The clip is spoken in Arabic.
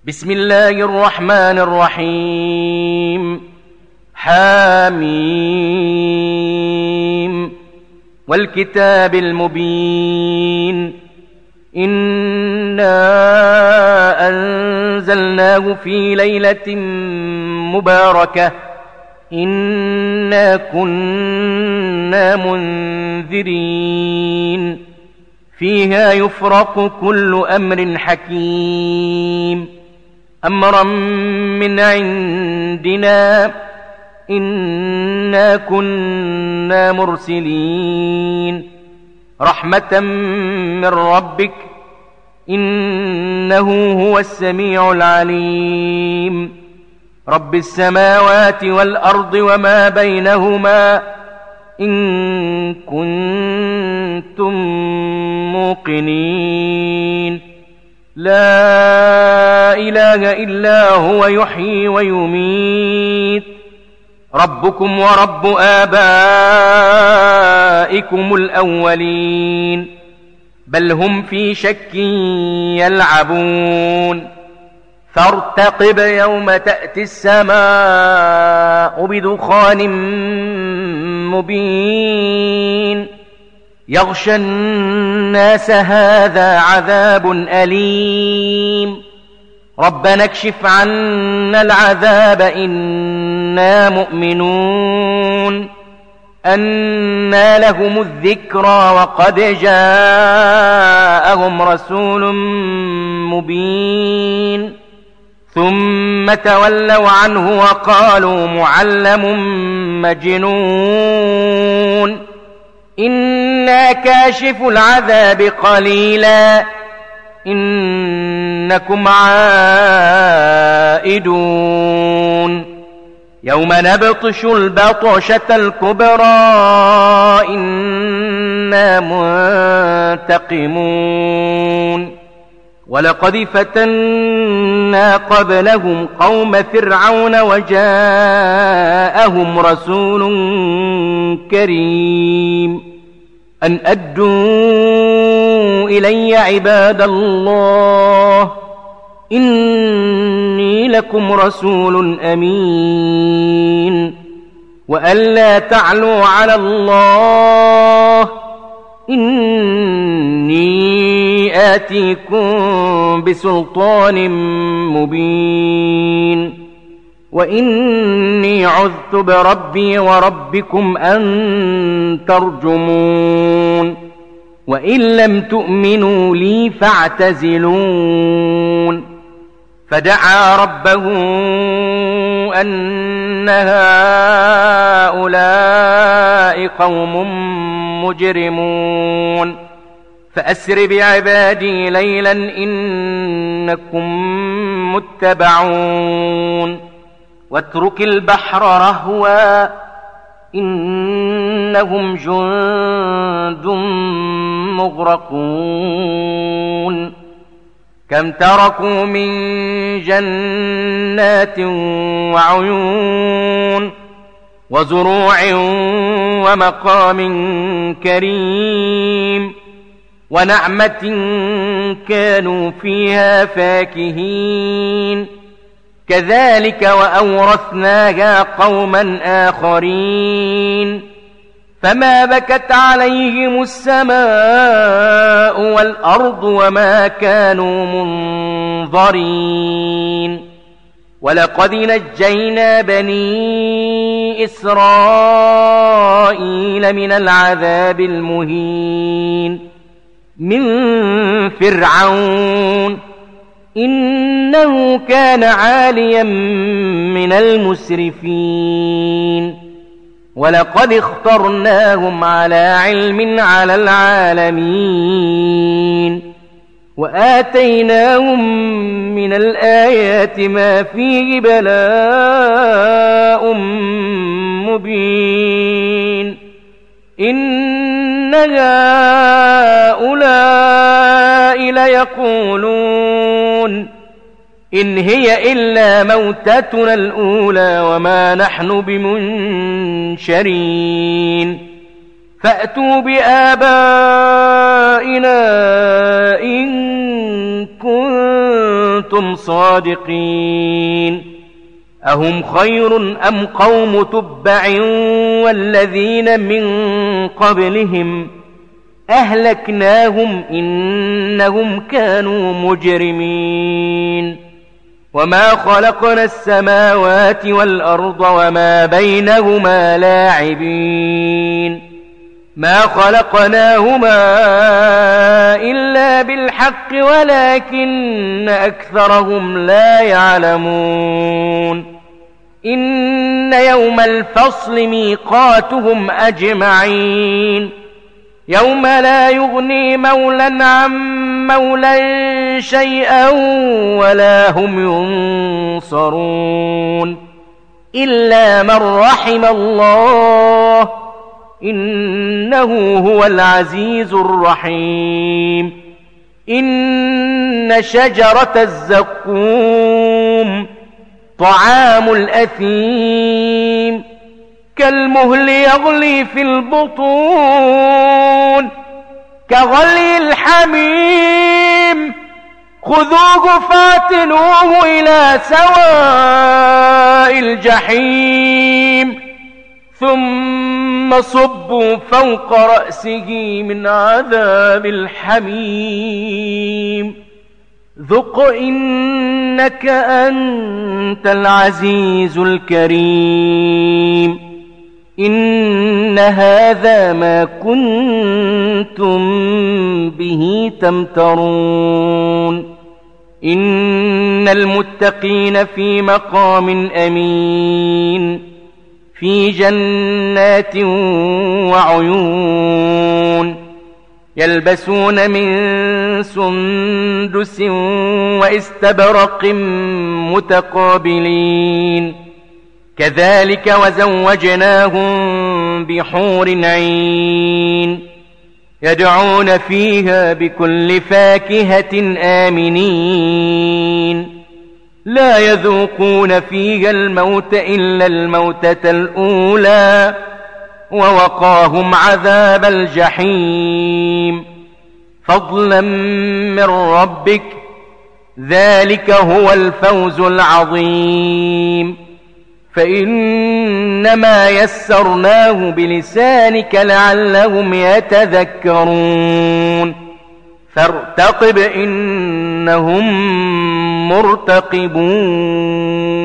بسم الله الرحمن الرحيم. حاميم والكتاب المبين. إنا أنزلناه في ليلة مباركة إنا كنا منذرين فيها يفرق كل أمر حكيم أمرا من عندنا إنا كنا مرسلين رحمة من ربك إنه هو السميع العليم رب السماوات والأرض وما بينهما إن كنتم موقنين لا إله إلا هو يحيي ويميت ربكم ورب آبائكم الأولين بل هم في شك يلعبون فارتقب يوم تأتي السماء بدخان مبين يغشى الناس هذا عذاب أليم ربنا اكشف عنا العذاب إنا مؤمنون أنى لهم الذكرى وقد جاءهم رسول مبين ثم تولوا عنه وقالوا معلم مجنون إنا كاشف العذاب قليلا إنكم عائدون يوم نبطش البطشة الكبرى إنا منتقمون ولقد فتنا قبلهم قوم فرعون وجاءهم رسول كريم أن أدوا إلي عباد الله إني لكم رسول أمين وأن لا تعلوا على الله إني آتيكم بسلطان مبين وإني عذت بربي وربكم أن ترجمون وإن لم تؤمنوا لي فاعتزلون فدعا ربه أن هؤلاء قوم مجرمون فأسر بعبادي ليلا إنكم متبعون واترك البحر رهوا إنهم جند مغرقون كم تركوا من جنات وعيون وزروع ومقام كريم ونعمة كانوا فيها فاكهين كذلك وأورثناها قوما آخرين فما بكت عليهم السماء والأرض وما كانوا منظرين ولقد نجينا بني إسرائيل من العذاب المهين من فرعون إنه كان عاليا من المسرفين ولقد اخترناهم على علم على العالمين وآتيناهم من الآيات ما فيه بلاء مبين إن هؤلاء ليقولون إن هي إلا موتتنا الأولى وما نحن بمنشرين فأتوا بآبائنا إن كنتم صادقين أهم خير أم قوم تبع والذين من قبلهم أهلكناهم إنهم كانوا مجرمين وما خلقنا السماوات والأرض وما بينهما لاعبين ما خلقناهما إلا بالحق ولكن أكثرهم لا يعلمون إن يوم الفصل ميقاتهم أجمعين يوم لا يغني مولا عن مولا شيئا ولا هم ينصرون إلا من رحم الله إنه هو العزيز الرحيم إن شجرة الزقوم طعام الأثيم كالمهل يغلي في البطون كغلي الحميم خذوه فاتنوه إلى سواء الجحيم ثم صبوا فوق رأسه من عذاب الحميم ذق إنك أنت العزيز الكريم إن هذا ما كنتم به تمترون إن المتقين في مقام أمين في جنات وعيون يلبسون من سندس واستبرق متقابلين كذلك وزوجناهم بحور عين يدعون فيها بكل فاكهة آمنين لا يذوقون فيها الموت إلا الموتة الأولى ووقاهم عذاب الجحيم فضلا من ربك ذلك هو الفوز العظيم فإنما يسرناه بلسانك لعلهم يتذكرون فارتقب إنهم مرتقبون